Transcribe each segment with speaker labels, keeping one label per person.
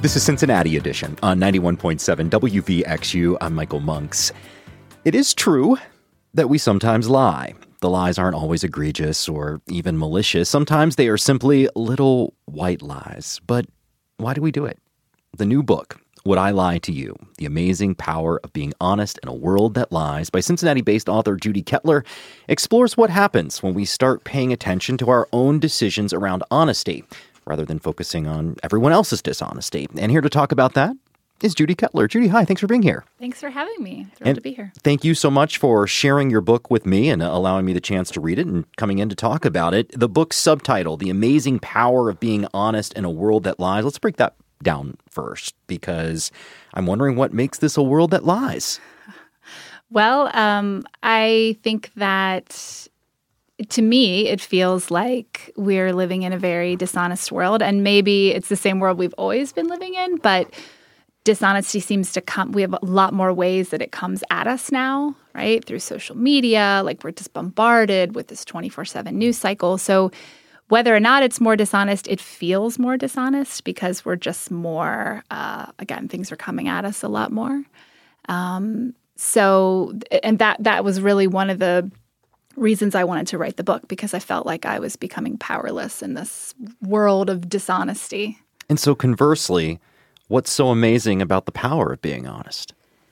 Speaker 1: This is Cincinnati Edition on 91.7 WVXU. I'm Michael Monks. It is true that we sometimes lie. The lies aren't always egregious or even malicious. Sometimes they are simply little white lies. But why do we do it? The new book, Would I Lie to You? The Amazing Power of Being Honest in a World That Lies, by Cincinnati-based author Judy Kettler, explores what happens when we start paying attention to our own decisions around honesty, rather than focusing on everyone else's dishonesty. And here to talk about that is Judy Kettler. Judy, hi. Thanks for being here.
Speaker 2: Thanks for having me. Thrilled to be here.
Speaker 1: Thank you so much for sharing your book with me and allowing me the chance to read it and coming in to talk about it. The book's subtitle, The Amazing Power of Being Honest in a World That Lies. Let's break that down first, because I'm wondering what makes this a world that lies.
Speaker 2: Well, I think that to me, it feels like we're living in a very dishonest world, and maybe it's the same world we've always been living in, but dishonesty seems to come. We have a lot more ways that it comes at us now, right? Through social media, like we're just bombarded with this 24/7 news cycle. So whether or not it's more dishonest, it feels more dishonest because we're just more, again, things are coming at us a lot more. And that was really one of the reasons I wanted to write the book, because I felt like I was becoming powerless in this world of dishonesty.
Speaker 1: And so conversely, what's so amazing about the power of being honest?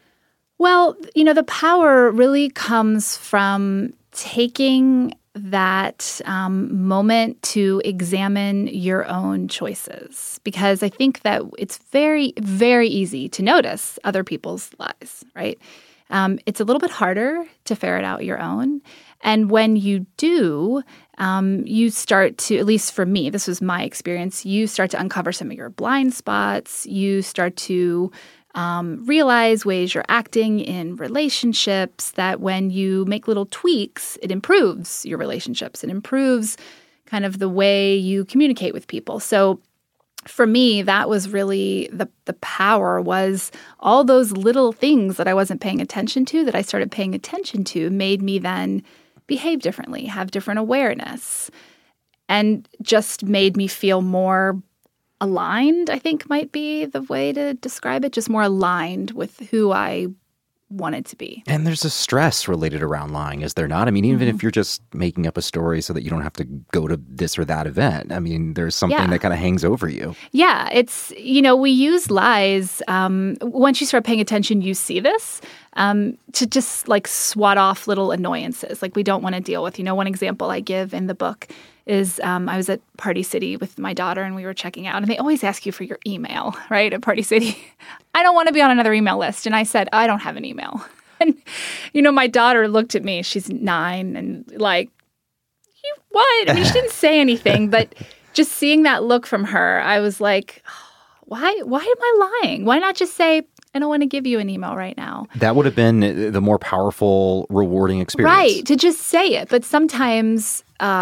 Speaker 2: Well, the power really comes from taking that moment to examine your own choices, because I think that it's very, very easy to notice other people's lies, right? It's a little bit harder to ferret out your own. And when you do, you start to, at least for me, this was my experience, you start to uncover some of your blind spots. You start to realize ways you're acting in relationships, that when you make little tweaks, it improves your relationships. It improves kind of the way you communicate with people. So for me, that was really the power, was all those little things that I wasn't paying attention to, that I started paying attention to, made me then behave differently, have different awareness, and just made me feel more aligned, I think might be the way to describe it, just more aligned with who I wanted to be.
Speaker 1: And there's a stress related around lying, is there not? I mean, even if you're just making up a story so that you don't have to go to this or that event, I mean, there's something that kind of hangs over you.
Speaker 2: Yeah, it's, we use lies. Once you start paying attention, you see this, to just like swat off little annoyances like we don't want to deal with. One example I give in the book is I was at Party City with my daughter, and we were checking out, and they always ask you for your email, right, at Party City. I don't want to be on another email list. And I said, I don't have an email. And, my daughter looked at me. She's 9 and like, you what? I mean, she didn't say anything, but just seeing that look from her, I was like, why am I lying? Why not just say, I don't want to give you an email right now?
Speaker 1: That would have been the more powerful, rewarding experience.
Speaker 2: Right, to just say it. But sometimes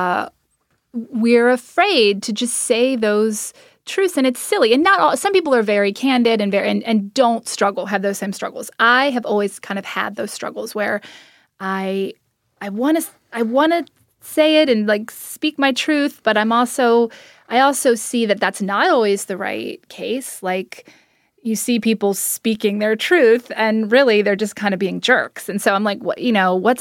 Speaker 2: we're afraid to just say those truths, and it's silly. And not all. Some people are very candid and don't have those same struggles. I have always kind of had those struggles where I want to say it and like speak my truth, but I also see that that's not always the right case. Like, you see people speaking their truth, and really they're just kind of being jerks. And so I'm like, what's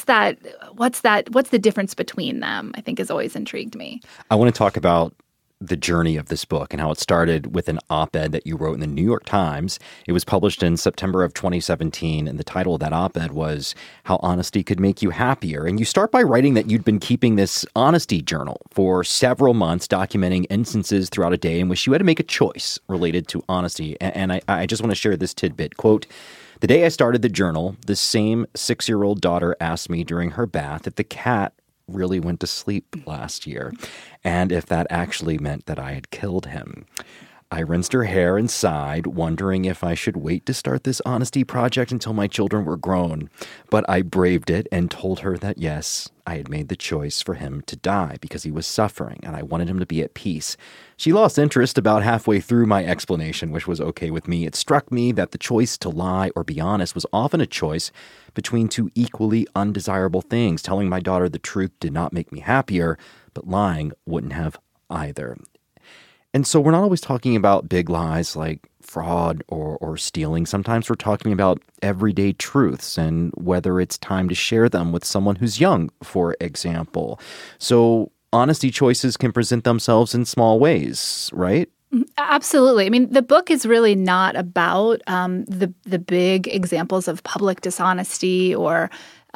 Speaker 2: the difference between them? I think has always intrigued me.
Speaker 1: I want to talk about the journey of this book and how it started with an op-ed that you wrote in the New York Times. It was published in September of 2017, and the title of that op-ed was How Honesty Could Make You Happier. And you start by writing that you'd been keeping this honesty journal for several months, documenting instances throughout a day in which you had to make a choice related to honesty. And I just want to share this tidbit. Quote, "The day I started the journal, the same 6-year-old daughter asked me during her bath if the cat really went to sleep last year, and if that actually meant that I had killed him. I rinsed her hair and sighed, wondering if I should wait to start this honesty project until my children were grown. But I braved it and told her that yes, I had made the choice for him to die because he was suffering and I wanted him to be at peace. She lost interest about halfway through my explanation, which was okay with me. It struck me that the choice to lie or be honest was often a choice between two equally undesirable things. Telling my daughter the truth did not make me happier, but lying wouldn't have either." And so we're not always talking about big lies like fraud or stealing. Sometimes we're talking about everyday truths and whether it's time to share them with someone who's young, for example. So honesty choices can present themselves in small ways, right?
Speaker 2: Absolutely. I mean, the book is really not about the big examples of public dishonesty or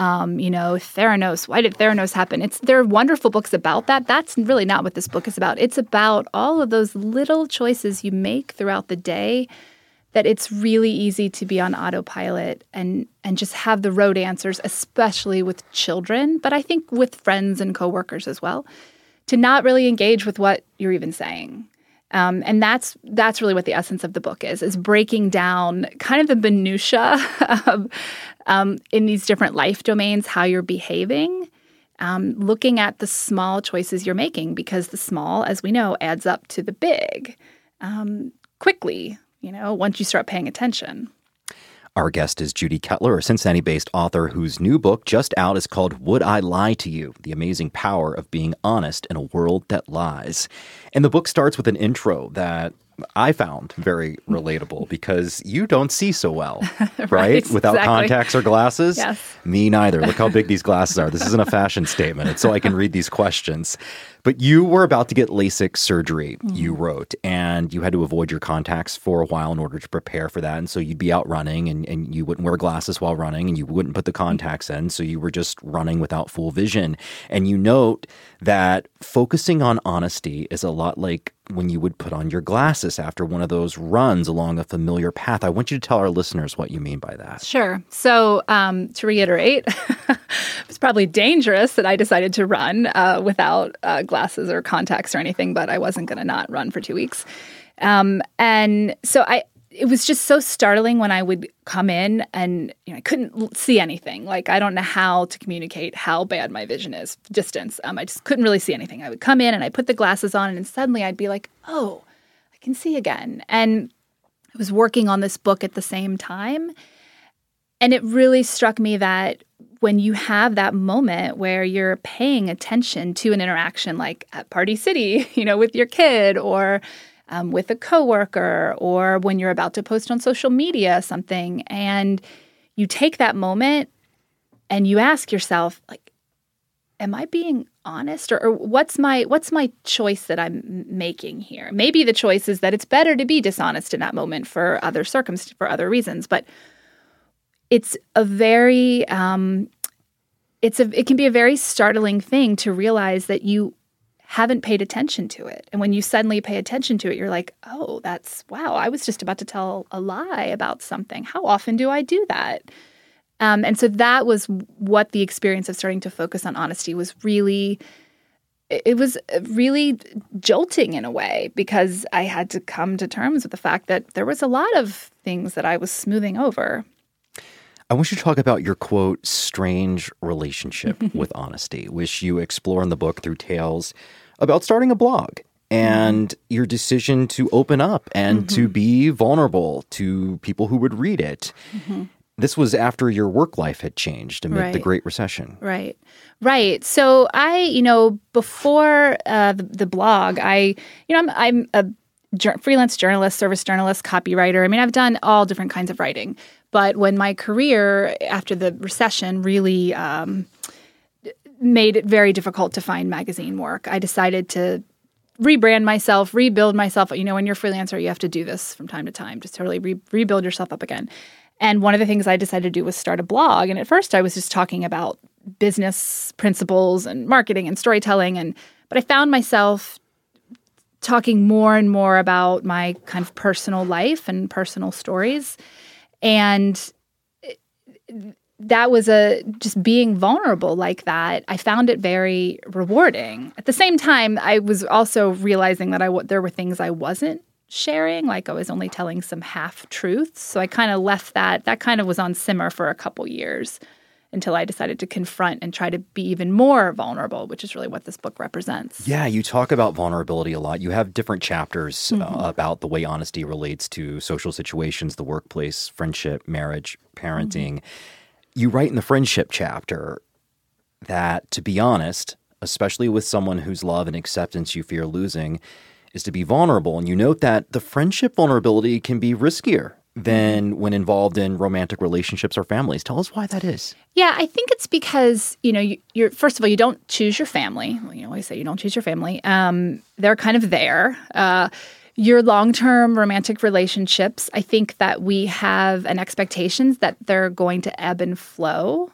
Speaker 2: Theranos. Why did Theranos happen? There are wonderful books about that. That's really not what this book is about. It's about all of those little choices you make throughout the day that it's really easy to be on autopilot and just have the rote answers, especially with children, but I think with friends and coworkers as well, to not really engage with what you're even saying. And that's really what the essence of the book is breaking down kind of the minutia of in these different life domains, how you're behaving, looking at the small choices you're making, because the small, as we know, adds up to the big quickly, once you start paying attention.
Speaker 1: Our guest is Judy Kettler, a Cincinnati-based author whose new book just out is called Would I Lie to You? The Amazing Power of Being Honest in a World That Lies. And the book starts with an intro that I found very relatable because you don't see so well, right? Without contacts or glasses?
Speaker 2: Yes.
Speaker 1: Me neither. Look how big these glasses are. This isn't a fashion statement. It's so I can read these questions. But you were about to get LASIK surgery, you wrote, and you had to avoid your contacts for a while in order to prepare for that. And so you'd be out running and you wouldn't wear glasses while running and you wouldn't put the contacts in. So you were just running without full vision. And you note that focusing on honesty is a lot like when you would put on your glasses after one of those runs along a familiar path. I want you to tell our listeners what you mean by that.
Speaker 2: Sure. So to reiterate, it's probably dangerous that I decided to run without glasses or contacts or anything, but I wasn't going to not run for 2 weeks. And so it was just so startling when I would come in and I couldn't see anything. Like, I don't know how to communicate how bad my vision is, distance. I just couldn't really see anything. I would come in and I put the glasses on and suddenly I'd be like, oh, I can see again. And I was working on this book at the same time. And it really struck me that when you have that moment where you're paying attention to an interaction like at Party City, with your kid or with a coworker, or when you're about to post on social media something, and you take that moment and you ask yourself, like, am I being honest, or what's my choice that I'm making here? Maybe the choice is that it's better to be dishonest in that moment for other reasons, but it's a very it can be a very startling thing to realize that you haven't paid attention to it. And when you suddenly pay attention to it, you're like, oh, wow, I was just about to tell a lie about something. How often do I do that? And so that was what the experience of starting to focus on honesty was really, it was really jolting in a way, because I had to come to terms with the fact that there was a lot of things that I was smoothing over.
Speaker 1: I want you to talk about your, quote, strange relationship with honesty, which you explore in the book through tales about starting a blog and your decision to open up and to be vulnerable to people who would read it. This was after your work life had changed amid the Great Recession.
Speaker 2: Right. So before the blog, I'm a freelance journalist, service journalist, copywriter. I mean, I've done all different kinds of writing. But when my career after the recession really made it very difficult to find magazine work, I decided to rebrand myself, rebuild myself. When you're a freelancer, you have to do this from time to time, just totally rebuild yourself up again. And one of the things I decided to do was start a blog. And at first I was just talking about business principles and marketing and storytelling. But I found myself talking more and more about my kind of personal life and personal stories. And that was just being vulnerable like that. I found it very rewarding. At the same time, I was also realizing that there were things I wasn't sharing, like I was only telling some half-truths. So I kind of left that. That kind of was on simmer for a couple years until I decided to confront and try to be even more vulnerable, which is really what this book represents.
Speaker 1: Yeah, you talk about vulnerability a lot. You have different chapters about the way honesty relates to social situations, the workplace, friendship, marriage, parenting. You write in the friendship chapter that, to be honest, especially with someone whose love and acceptance you fear losing, is to be vulnerable. And you note that the friendship vulnerability can be riskier than when involved in romantic relationships or families. Tell us why that is.
Speaker 2: Yeah, I think it's because, you're first of all, you don't choose your family. Well, you always say you don't choose your family. They're kind of there. Your long-term romantic relationships, I think that we have an expectation that they're going to ebb and flow.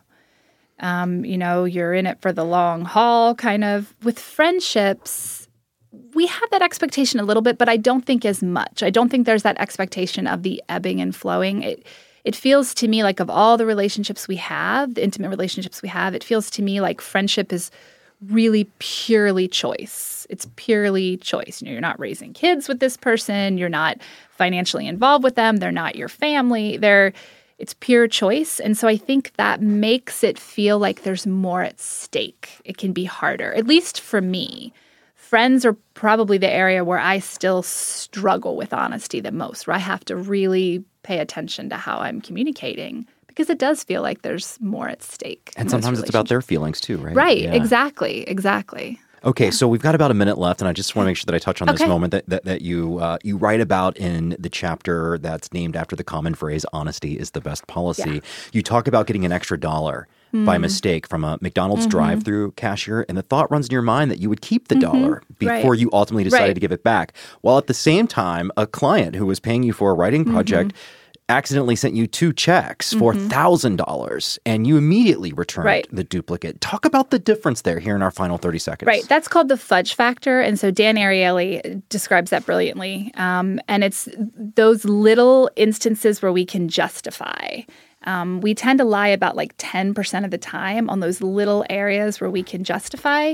Speaker 2: You're in it for the long haul, kind of. With friendships, we have that expectation a little bit, but I don't think as much. I don't think there's that expectation of the ebbing and flowing. It feels to me like of all the relationships we have, the intimate relationships we have, it feels to me like friendship is really purely choice. It's purely choice. You're not raising kids with this person. You're not financially involved with them. They're not your family. It's pure choice. And so I think that makes it feel like there's more at stake. It can be harder, at least for me. Friends are probably the area where I still struggle with honesty the most, where I have to really pay attention to how I'm communicating because it does feel like there's more at stake.
Speaker 1: And sometimes it's about their feelings too, right?
Speaker 2: Right,
Speaker 1: yeah.
Speaker 2: Exactly.
Speaker 1: Okay, so we've got about a minute left, and I just want to make sure that I touch on this moment that you write about in the chapter that's named after the common phrase, honesty is the best policy. Yeah. You talk about getting an extra $1 by mistake from a McDonald's drive-thru cashier, and the thought runs in your mind that you would keep the $1 before you ultimately decided to give it back. While at the same time, a client who was paying you for a writing project accidentally sent you 2 checks for $1,000, and you immediately returned the duplicate. Talk about the difference there here in our final 30 seconds.
Speaker 2: Right. That's called the fudge factor. And so Dan Ariely describes that brilliantly. And it's those little instances where we can justify. We tend to lie about like 10% of the time on those little areas where we can justify.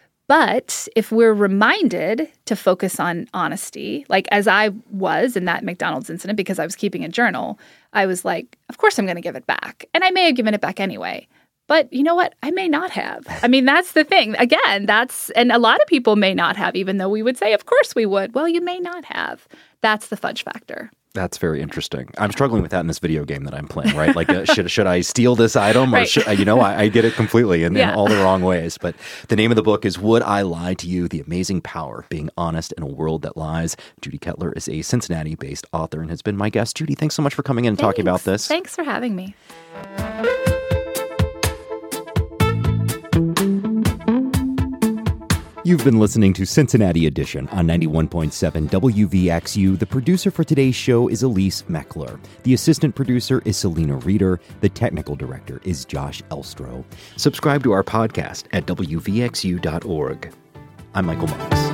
Speaker 2: But if we're reminded to focus on honesty, like as I was in that McDonald's incident because I was keeping a journal, I was like, of course I'm going to give it back. And I may have given it back anyway. But you know what? I may not have. I mean, that's the thing. Again, and a lot of people may not have, even though we would say, of course we would. Well, you may not have. That's the fudge factor.
Speaker 1: That's very interesting. I'm struggling with that in this video game that I'm playing, right? Like, should I steal this item? Or, I get it completely in all the wrong ways. But the name of the book is Would I Lie to You? The Amazing Power of Being Honest in a World That Lies. Judy Kettler is a Cincinnati-based author and has been my guest. Judy, thanks so much for coming in and talking about this.
Speaker 2: Thanks for having me.
Speaker 1: You've been listening to Cincinnati Edition on 91.7 WVXU. The producer for today's show is Elise Meckler. The assistant producer is Selena Reeder. The technical director is Josh Elstro. Subscribe to our podcast at WVXU.org. I'm Michael Marks.